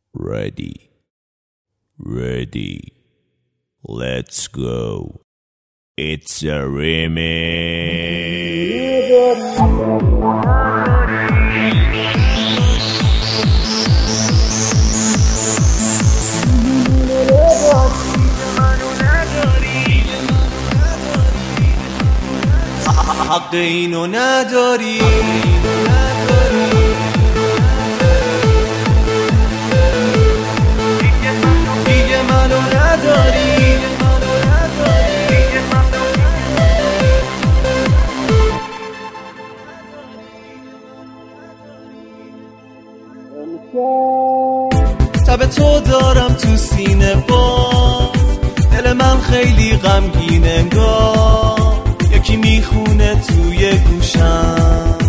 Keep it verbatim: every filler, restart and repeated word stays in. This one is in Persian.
Ready, ready, let's go. It's a remix. حق اینو نداری، دیگه منو نداری. تب تو دارم تو سینه باز، دل من خیلی غمگین انگار، یکی میخونه توی گوشم.